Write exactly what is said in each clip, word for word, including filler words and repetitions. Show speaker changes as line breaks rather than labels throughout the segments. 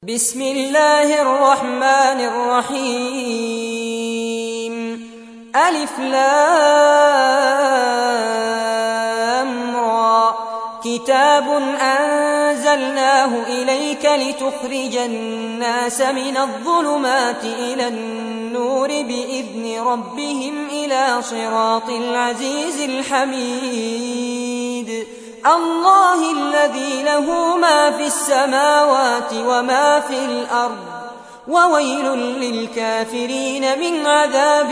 بسم الله الرحمن الرحيم. ألف لام را. كتاب أنزلناه إليك لتخرج الناس من الظلمات إلى النور بإذن ربهم إلى صراط العزيز الحميد. الله الذي له ما في السماوات وما في الأرض، وويل للكافرين من عذاب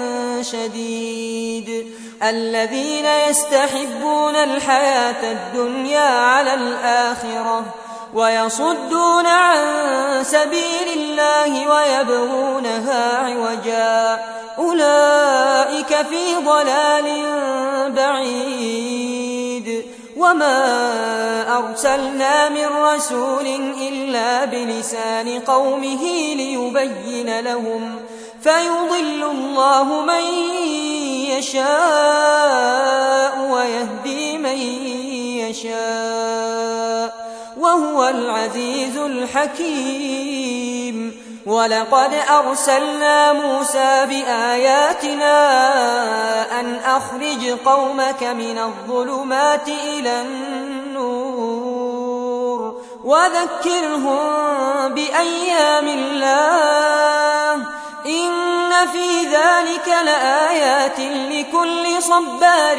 شديد. الذين يستحبون الحياة الدنيا على الآخرة ويصدون عن سبيل الله ويبغونها عوجا، أولئك في ضلال بعيد. وما أرسلنا من رسول إلا بلسان قومه ليبين لهم، فيضل الله من يشاء ويهدي من يشاء، وهو العزيز الحكيم. ولقد أرسلنا موسى بآياتنا أن أخرج قومك من الظلمات إلى النور وذكرهم بأيام الله، إن في ذلك لآيات لكل صبار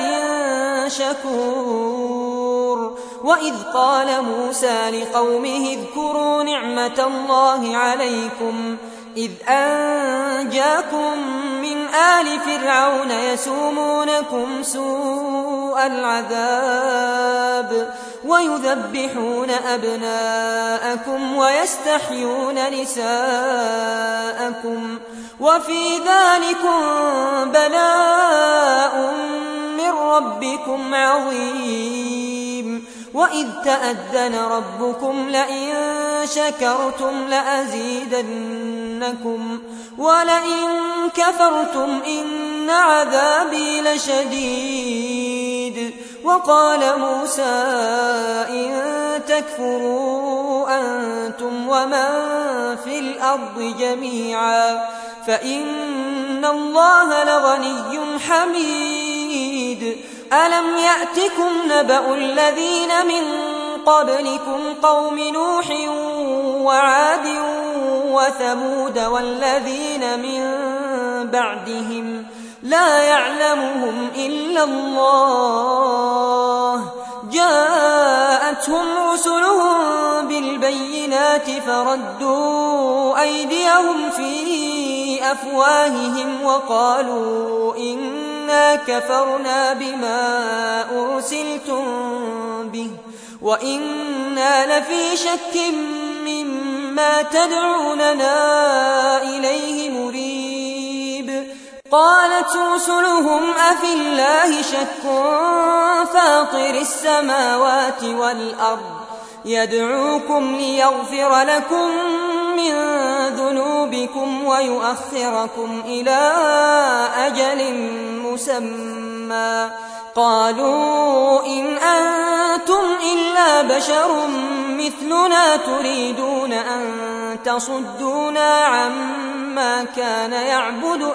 شكور. وإذ قال موسى لقومه اذكروا نعمة الله عليكم إذ أنجاكم من آل فرعون يسومونكم سوء العذاب ويذبحون أبناءكم ويستحيون نساءكم، وفي ذلكم بلاء من ربكم عظيم. وإذ تأذن ربكم لئن شكرتم لأزيدنكم ولئن كفرتم إن عذابي لشديد. وقال موسى إن تكفروا أنتم ومن في الأرض جميعا فإن الله لغني حميد. ألم يأتكم نبأ الذين من قبلكم قوم نوح وعاد وثمود والذين من بعدهم لا يعلمهم إلا الله، جاءتهم رسلهم بالبينات فردوا أيديهم في أفواههم وقالوا إنا كفرنا بما أرسلتم به وإنا لفي شك مما تدعوننا إليه مريب. قالت رسلهم أفي الله شك فاطر السماوات والأرض يدعوكم ليغفر لكم من ذنوبكم ويؤخركم إلى أجل مسمى. قالوا إن أنتم إلا بشر مثلنا تريدون أن تصدونا عما كان يعبد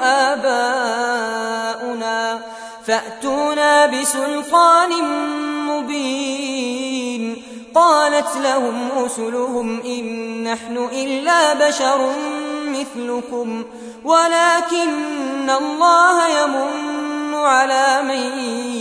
آباؤنا فأتونا بسلطان مبين. قالت لهم رسلهم إن نحن إلا بشر مثلكم ولكن الله يمن على من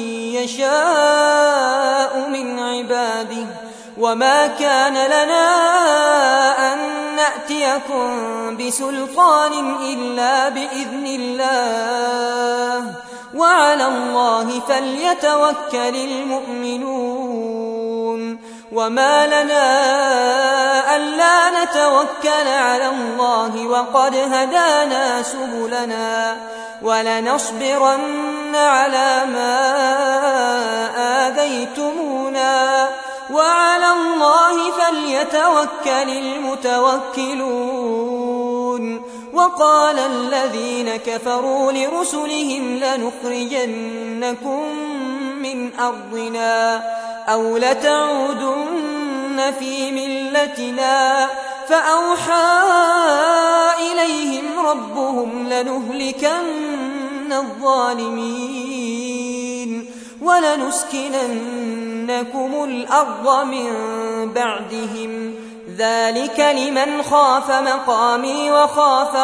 يشاء من عباده، وما كان لنا أن نأتيكم بسلطان إلا بإذن الله، وعلى الله فليتوكل المؤمنون. وما لنا ألا نتوكل على الله وقد هدانا سبلنا ولنصبرن على ما آذيتمونا وعلى الله فليتوكل المتوكلون. وقال الذين كفروا لرسلهم لنخرجنكم من أرضنا أو لتعودن في ملتنا فأوحى إليهم ربهم لنهلكن الظالمين ولنسكننكم الأرض من بعدهم ذلك لمن خاف مقامي وخاف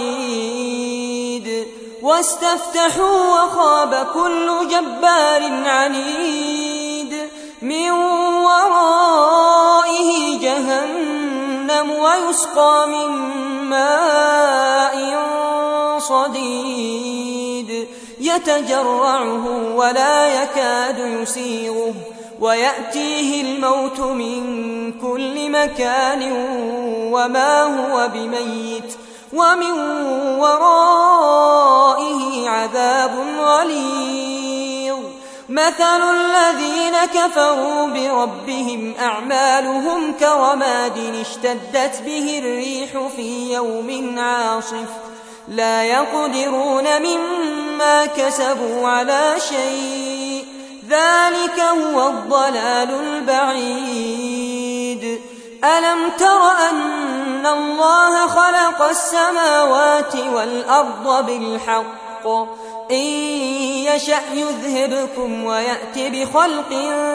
وعيد واستفتحوا وخاب كل جبار عنيد من ورائه جهنم ويسقى من ماء صديد يتجرعه ولا يكاد يسيغه ويأتيه الموت من كل مكان وما هو بميت ومن ورائه عذاب غليظ مثل الذين كفروا بربهم أعمالهم كرماد اشتدت به الريح في يوم عاصف لا يقدرون مما كسبوا على شيء ذلك هو الضلال البعيد ألم تر أن الله خلق السماوات والأرض بالحق إن يشأ يذهبكم ويأت بخلق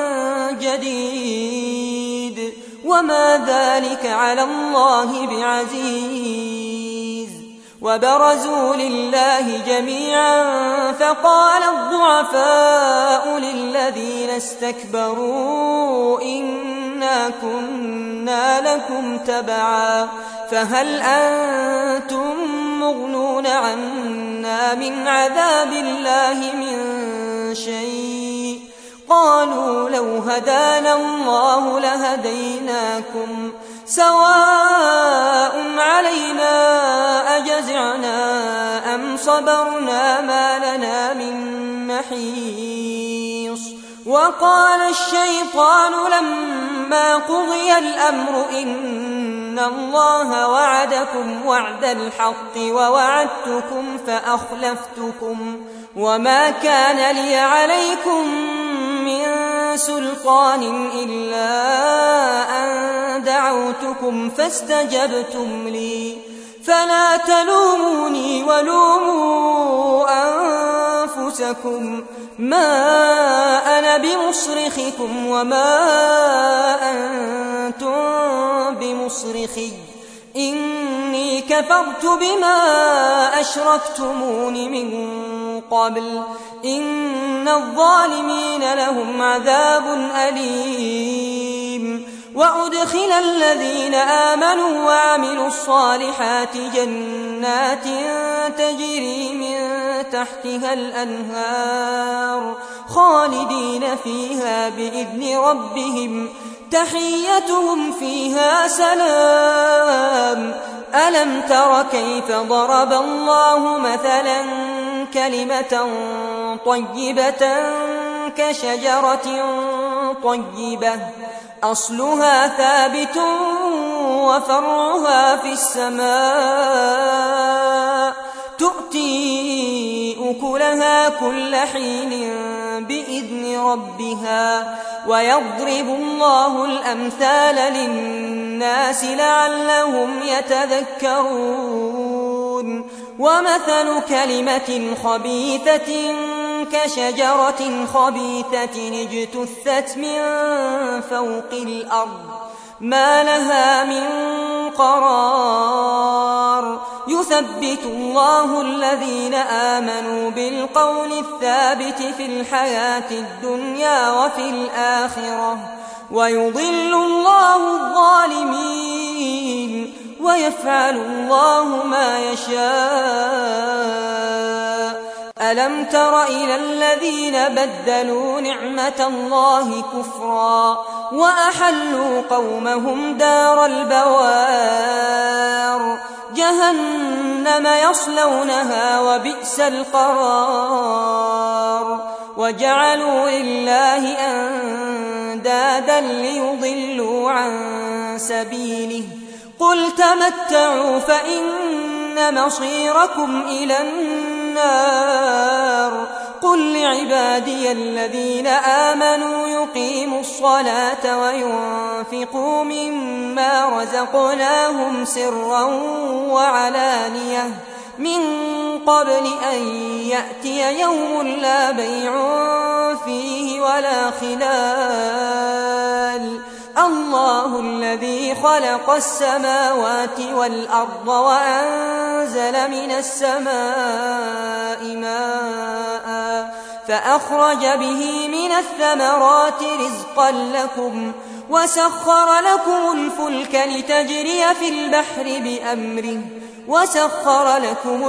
جديد وما ذلك على الله بعزيز وبرزوا لله جميعا فقال الضعفاء للذين استكبروا إنا كنا لكم تبعا فهل أنتم مغنون عنا من عذاب الله من شيء قالوا لو هدانا الله لهديناكم سواء علينا أجزعنا أم صبرنا ما لنا من محيص وقال الشيطان لما قضي الأمر إن الله وعدكم وعد الحق ووعدتكم فأخلفتكم وما كان لي عليكم من سلطان إلا أن دعوتكم فاستجبتم لي فلا تلوموني ولوموا أنفسكم ما أنا بمصرخكم وما أنتم بمصرخي إني كفرت بما أشركتمون من قبل إن الظالمين لهم عذاب أليم وأدخل الذين آمنوا وعملوا الصالحات جنات تجري من تحتها الأنهار خالدين فيها بإذن ربهم تحيتهم فيها سلام ألم تر كيف ضرب الله مثلا كلمة طيبة كشجرة طيبة أصلها ثابت وفرعها في السماء تؤتي أكلها كل حين بإذن ربها ويضرب الله الأمثال للناس لعلهم يتذكرون ومثل كلمة خبيثة كشجرة خبيثة اجتثت من فوق الأرض ما لها من قرار يثبت الله الذين آمنوا بالقول الثابت في الحياة الدنيا وفي الآخرة ويضل الله الظالمين ويفعل الله ما يشاء ألم تر إلى الذين بدلوا نعمة الله كفرا وأحلوا قومهم دار البوار جهنم يصلونها وبئس القرار وجعلوا لله أندادا ليضلوا عن سبيله قل تمتعوا فإن مصيركم إلى النار قل لعبادي الذين آمنوا يقيموا الصلاة وينفقوا مما رزقناهم سرا وعلانية من قبل أن يأتي يوم لا بيع فيه ولا خلال الله الذي خلق السماوات والأرض وأنزل من السماء ماء فأخرج به من الثمرات رزقا لكم وسخر لكم الفلك لتجري في البحر بأمره وسخر لكم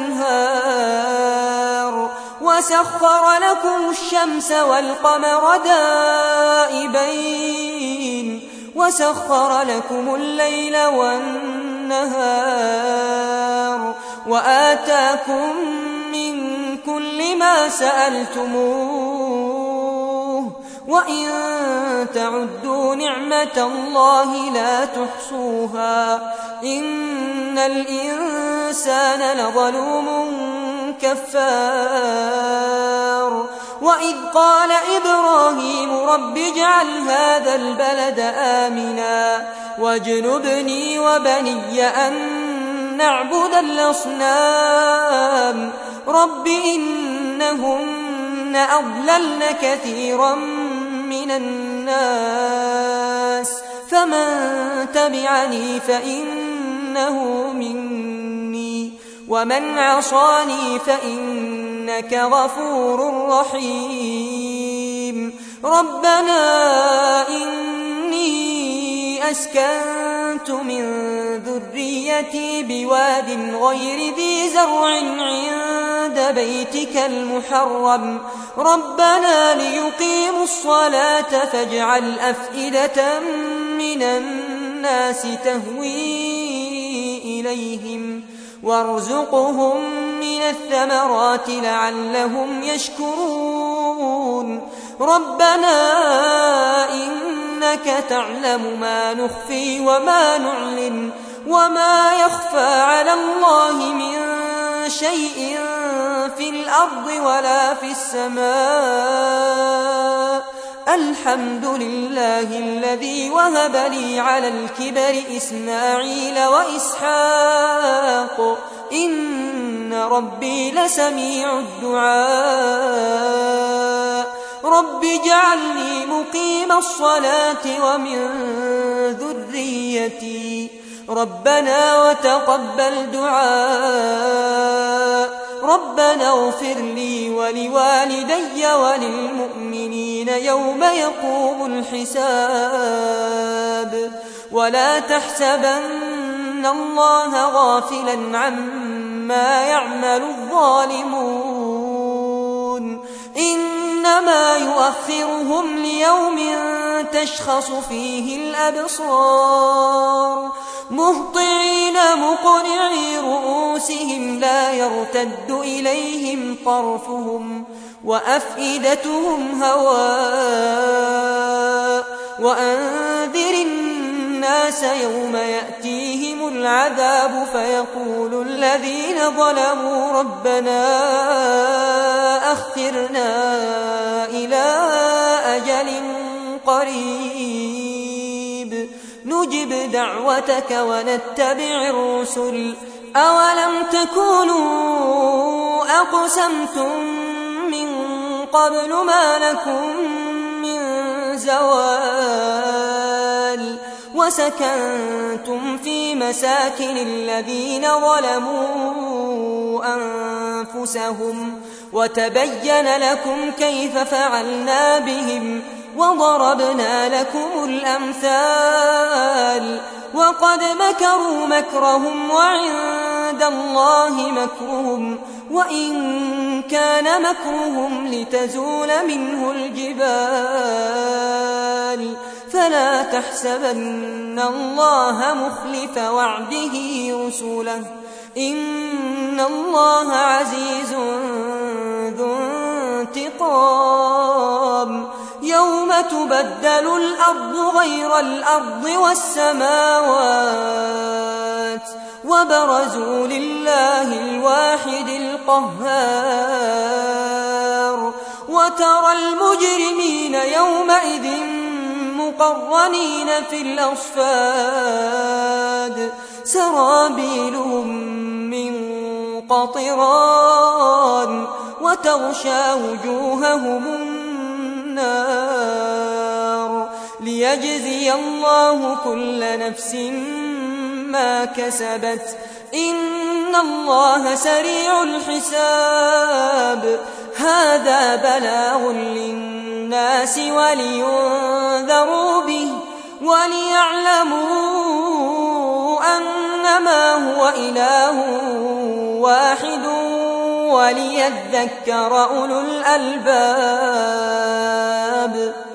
الأنهار وسخر لكم الشمس والقمر دائبين وسخر لكم الليل والنهار وآتاكم من كل ما سألتموه وإن تعدوا نعمة الله لا تحصوها إن الإنسان لظلوم كفار وإذ قال إبراهيم رب اجعل هذا البلد آمنا واجنبني وبني أن نعبد الأصنام رب إنهن أضللن كثيرا من الناس فمن تبعني فإنه مني ومن عصاني فإنك غفور رحيم ربنا إني أسكنت من ذريتي بواد غير ذي زرع عند بيتك المحرم ربنا ليقيموا الصلاة فاجعل أفئدة من الناس تهوي إليهم وارزقهم من الثمرات لعلهم يشكرون ربنا إنك تعلم ما نخفي وما نعلن وما يخفى على الله من شيء في الأرض ولا في السماء الحمد لله الذي وهب لي على الكبر إسماعيل وإسحاق إن ربي لسميع الدعاء رب اجعلني مقيم الصلاة ومن ذريتي ربنا وتقبل دعاء ربنا اغفر لي ولوالدي وللمؤمنين يوم يقوم الحساب ولا تحسبن الله غافلا عما يعمل الظالمون إنما يؤخرهم ليوم تشخص فيه الأبصار مهطعين مقنعي رؤوسهم لا يرتد إليهم طرفهم وأفئدتهم هواء وأنذر الناس يوم يأتيهم العذاب فيقول الذين ظلموا ربنا أخرنا إلى أجل قريب نجب دعوتك ونتبع الرسل أولم تكونوا أقسمتم من قبل ما لكم من زوال وسكنتم في مساكن الذين ظلموا أنفسهم وتبين لكم كيف فعلنا بهم وضربنا لكم الأمثال وقد مكروا مكرهم وعند الله مكرهم وإن كان مكرهم لتزول منه الجبال فلا تحسبن الله مخلف وعده رسله إن الله عزيز ذو انتقام يوم تبدل الأرض غير الأرض والسماوات وبرزوا لله الواحد القهار وترى المجرمين يومئذ مقرنين في الأصفاد سرابيلهم من قطران وتغشى وجوههم النار ليجزي الله كل نفس ما كسبت إن الله سريع الحساب هذا بلاغ للناس ولينذروا به وليعلموا أنما هو إله واحد وليذكر أولو الألباب